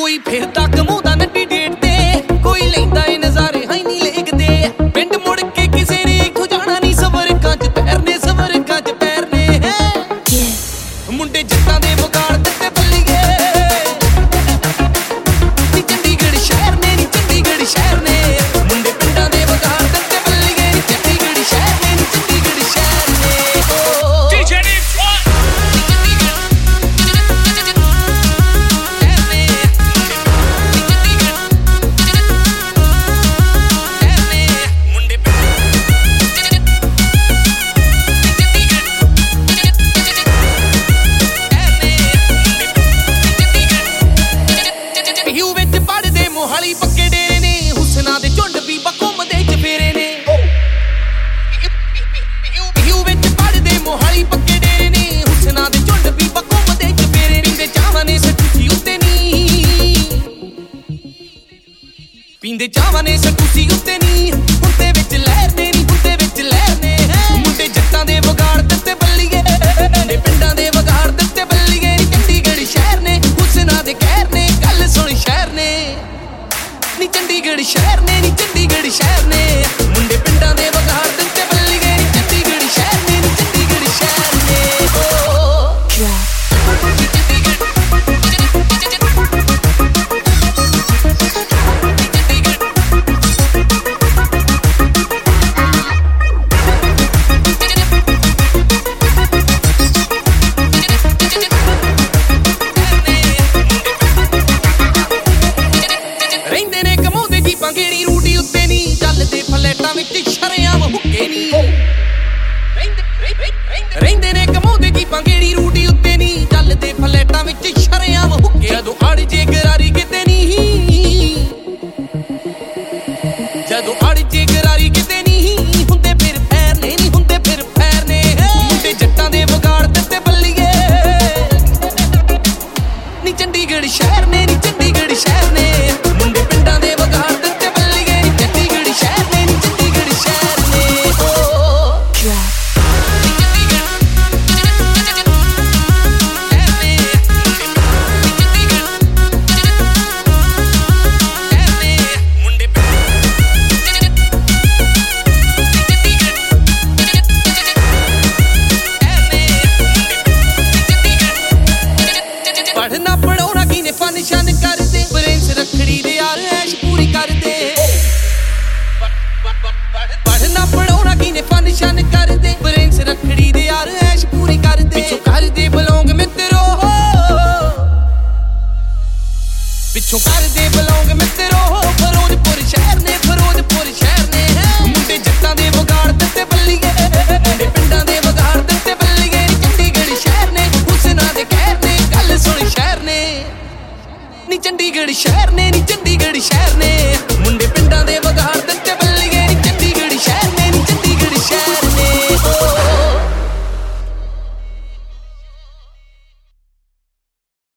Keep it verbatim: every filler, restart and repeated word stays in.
ਕੋਈ ਫਿਰਦਾ ਕਮਾਉਂਦਾ ਨੱਡੀ ਡੇਟ ਤੇ, ਕੋਈ ਲੈਂਦਾ ਏ ਨਜ਼ਾਰੇ ਹਾਈ ਨਹੀਂ ਲੇਕਦੇ। ਪਿੰਡ ਮੁੜ ਕੇ ਕਿਸੇ ਨੇ ਇੱਥੋਂ ਜਾਣਾ ਨਹੀਂ, ਸਵਰਗਾਂ ਚ ਤੈਰਨੇ ਸਵਰਗਾਂ ਚ ਤੈਰਨੇ। ਮੁੰਡੇ ਜੱਟਾਂ ਦੇ ਵਿਗਾੜ ਦਿੱਤੇ ਬੱਲੀਏ, ਨੀ ਚੰਡੀਗੜ੍ਹ ਸ਼ਹਿਰ ਨੇ, ਨੀ ਚੰਡੀਗੜ੍ਹ ਸ਼ਹਿਰ ਨੇ। ਮੁੰਡੇ ਪਿੰਡਾਂ ਦੇ ਵਿਗਾੜ ਦਿੱਤੇ ਬੱਲੀਏ, ਨੀ ਚੰਡੀਗੜ੍ਹ ਸ਼ਹਿਰ ਨੇ, ਨੀ ਚੰਡੀਗੜ੍ਹ ਸ਼ਹਿਰ ਨੇ। ਮੋਹਾਲੀ ਪੱਕੇ ਡੇਰੇ ਨੇ, ਹੁਸਨਾ ਦੇ ਝੁੰਡ ਬੀਬਾ ਘੁੰਮਦੇ ਚਫੇਰੇ ਨੇ। ਯੂ ਵਿੱਚ ਪੜਦੇ ਮੋਹਾਲੀ ਪੱਕੇ ਡੇਰੇ ਨੇ, ਹੁਸਨਾ ਦੇ ਝੁੰਡ ਬੀਬਾ ਘੁੰਮਦੇ ਚਫੇਰੇ। ਪੀਂਦੇ ਚਾਵਾਂ ਨੇ ਸਟੂਸੀ ਉੱਤੇ ਨੀ, ਪੀਂਦੇ ਚਾਵਾਂ ਨੇ ਸਟੂਸੀ ਉੱਤੇ ਨੀ। ਹੁੰਦੇ ਵਿੱਚ ਲਹਿਰ ਨੇ ਨੀ, ਹੁੰਦੇ ਵਿੱਚ ਲਹਿਰ ਨੇ। ਮੁੰਡੇ ਜੱਟਾਂ ਦੇ ਵਿਗਾੜ ਦਿੱਤੇ ਬੱਲੀਏ, ਮੁੰਡੇ ਪਿੰਡਾਂ ਦੇ ਵਿਗਾੜ ਦਿੱਤੇ ਬੱਲੀਏ। ਨੀ ਚੰਡੀਗੜ੍ਹ ਸ਼ਹਿਰ ਨੇ, ਹੁਸਨਾ ਦੇ ਕਹਿਰ ਨੇ। ਗੱਲ ਸੁਣ ਸ਼ਹਿਰ ਨੇ, ਨੀ ਚੰਡੀਗੜ੍ਹ ਸ਼ਹਿਰ ਨੇ, ਨੀ ਚੰਡੀਗੜ੍ਹ ਸ਼ਹਿਰ ਨੇ। ਮੁੰਡੇ ਪਿੰਡਾਂ ਦੇ ਵਿਗਾੜ ਦਿੱਤੇ ਬੱਲੀਏ, ਨੀ ਚੰਡੀਗੜ੍ਹ ਸ਼ਹਿਰ ਨੇ, ਨੀ ਚੰਡੀਗੜ੍ਹ ਸ਼ਹਿਰ ਨੇ। ਰਹਿੰਦੇ ਨੇ ਕਮਾਉਂਦੇ ਜੀਪਾਂ ਗੇੜੀ ਰੂਟੀ ਉੱਤੇ ਨੀ, ਚੱਲਦੇ ਫਲੈਟਾਂ ਵਿੱਚ ਸ਼ਰੇਆਮ ਹੁੱਕੇ ਨੀ। ਰਹਿੰਦੇ ਨੇ ਕਮਾਉਂਦੇ ਜੀਪਾਂ ਗੇੜੀ ਰੂਟੀ ਉੱਤੇ ਨੀ, ਚੱਲਦੇ ਫਲੈਟਾਂ ਵਿੱਚ ਸ਼ਰੇਆਮ ਹੁੱਕੇ। ਜਦੋਂ ਅੜ ਜੇ ਗਰਾਰੀ ਕਿਤੇ ਨੀ, ਜਦੋਂ ਅੜ ਜੇ ਗਰਾਰੀ ਕਿਤੇ ਨੀ, ਹੁੰਦੇ ਫਿਰ ਫੈਰ ਨੇ ਨੀ, ਹੁੰਦੇ ਫਿਰ ਫੈਰ ਨੇ। ਮੁੰਡੇ ਜੱਟਾਂ ਦੇ ਵਿਗਾੜ ਦਿੱਤੇ ਬੱਲੀਏ, ਨੀ ਚੰਡੀਗੜ੍ਹ ਸ਼ਹਿਰ ਨੇ, ਨੀ ਚੰਡੀਗੜ੍ਹ ਸ਼ਹਿਰ ਨੇ। ਮੁੰਡੇ ਪਿੰਡਾਂ ਦੇ ਵਿਗਾੜ ਦਿੱਤੇ ਬੱਲੀਏ, ਨੀ ਚੰਡੀਗੜ੍ਹ ਸ਼ਹਿਰ ਨੇ, ਨੀ ਚੰਡੀਗੜ੍ਹ ਸ਼ਹਿਰ ਨੇ। ਪੜ੍ਹਨਾ ਪੜਾਉਣਾ ਕਿਨੇ ਫਨ ਸ਼ਨ ਕਰਦੇ, ਪ੍ਰਿੰਸ ਰੱਖੜੀ ਦੇ ਯਾਰ ਐਸ਼ ਪੂਰੀ ਕਰਦੇ। ਪੜ੍ਹਨਾ ਪੜਾਉਣਾ ਕਿਨੇ ਫਨ ਸ਼ਨ ਕਰਦੇ,